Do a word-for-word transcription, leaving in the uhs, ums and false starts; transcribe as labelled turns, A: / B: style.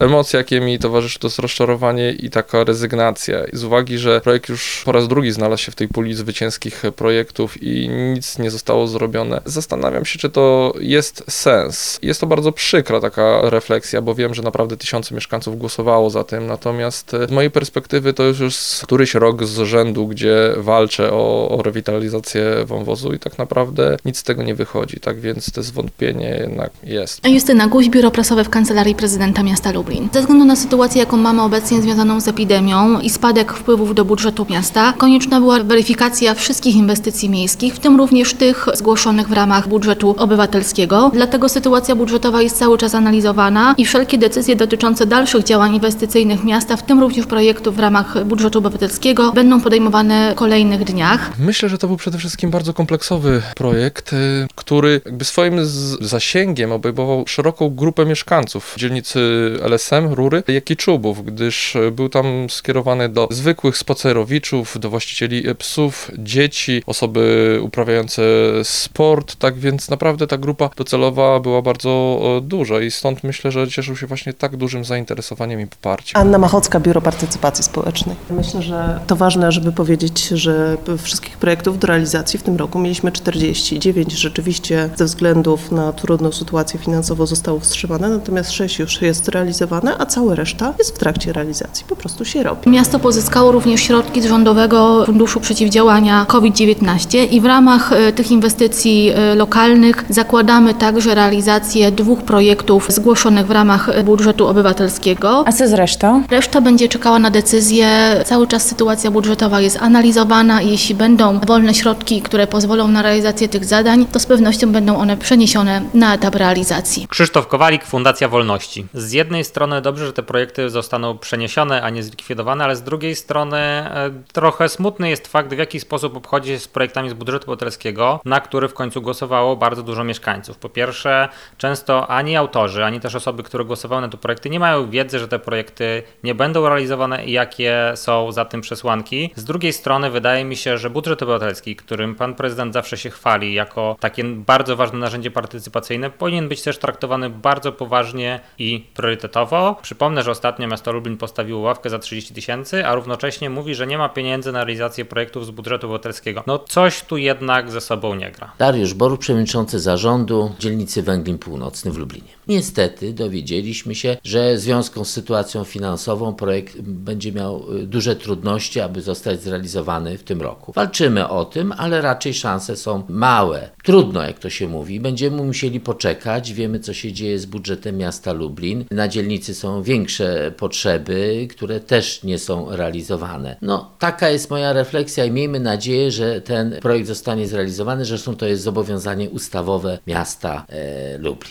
A: Emocje, jakie mi towarzyszy, to jest rozczarowanie i taka rezygnacja. Z uwagi, że projekt już po raz drugi znalazł się w tej puli zwycięskich projektów i nic nie zostało zrobione. Zastanawiam się, czy to jest sens. Jest to bardzo przykra taka refleksja, bo wiem, że naprawdę tysiące mieszkańców głosowało za tym, natomiast z mojej perspektywy to już jest któryś rok z rzędu, gdzie walczę o, o rewitalizację wąwozu i tak naprawdę nic z tego nie wychodzi, tak więc to zwątpienie jednak jest.
B: Justyna Guś, biuro prasowe w Kancelarii Prezydenta Miasta Lublin. Ze względu na sytuację, jaką mamy obecnie związaną z epidemią i spadek wpływów do budżetu miasta, konieczna była weryfikacja wszystkich inwestycji miejskich, w tym również tych zgłoszonych w ramach budżetu obywatelskiego. Dlatego sytuacja budżetowa jest cały czas analizowana i wszelkie decyzje dotyczące dalszych działań inwestycyjnych miasta, w tym również projektów w ramach budżetu obywatelskiego, będą podejmowane w kolejnych dniach.
A: Myślę, że to był przede wszystkim bardzo kompleksowy projekt, który jakby swoim zasięgiem obejmował szeroką grupę mieszkańców dzielnicy L S M, Rury, jak i Czubów, gdyż był tam skierowany do zwykłych spacerowiczów, do właścicieli psów, dzieci, osoby uprawiające sport, tak więc naprawdę ta grupa docelowa była bardzo duża i stąd myślę, że cieszył się właśnie tak dużym zainteresowaniem i poparciem.
C: Anna Machocka, Biuro Partycypacji Społecznej. Myślę, że to ważne, żeby powiedzieć, że wszystkich projektów do realizacji w tym roku mieliśmy czterdzieści dziewięć. Rzeczywiście ze względów na trudną sytuację finansową zostało wstrzymane, natomiast sześć już jest realizowane, a cała reszta jest w trakcie realizacji. Po prostu się robi.
B: Miasto pozyskało również środki z Rządowego Funduszu Przeciwdziałania COVID dziewiętnaście i w ramach tych inwestycji lokalnych zakładamy także realizację dwóch projektów zgłoszonych w ramach budżetu obywatelskiego.
D: A co z resztą?
B: Reszta będzie czekała na decyzję. Cały czas sytuacja budżetowa jest analizowana i jeśli będą wolne środki, które pozwolą na realizację tych zadań, to z pewnością będą one przeniesione na etap realizacji.
E: Krzysztof Kowalik, Fundacja Wolności. Z jednej strony dobrze, że te projekty zostaną przeniesione, a nie zlikwidowane, ale z drugiej strony e, trochę smutny jest fakt, w jaki sposób obchodzi się z projektami z budżetu obywatelskiego, na który w końcu głosowało bardzo dużo mieszkańców. Po pierwsze, często ani autorzy, ani też osoby, które głosowały na te projekty, nie mają wiedzy, że te projekty nie będą realizowane i jakie są za tym przesłanki. Z drugiej strony wydaje mi się, że budżet obywatelski, którym pan prezydent zawsze się chwali jako takie bardzo ważne narzędzie partycypacyjne, powinien być też traktowany bardzo poważnie i priorytetowo. Przypomnę, że ostatnio miasto Lublin postawiło ławkę za trzydzieści tysięcy, a równocześnie mówi, że nie ma pieniędzy na realizację projektów z budżetu obywatelskiego. No coś tu jednak ze sobą nie gra.
F: Dariusz Boruch, przewodniczący zarządu dzielnicy Węglin Północny w Lublinie. Niestety dowiedzieliśmy się, że w związku z sytuacją finansową projekt będzie miał duże trudności, aby zostać zrealizowany w tym roku. Walczymy o tym, ale raczej szanse są małe. Trudno, jak to się mówi. Będziemy musieli poczekać. Wiemy, co się dzieje z budżetem miasta Lublin. Na dzielnicy są większe potrzeby, które też nie są realizowane. No, taka jest moja refleksja i miejmy nadzieję, że ten projekt zostanie zrealizowany. Zresztą to jest zobowiązanie ustawowe miasta e, Lublin.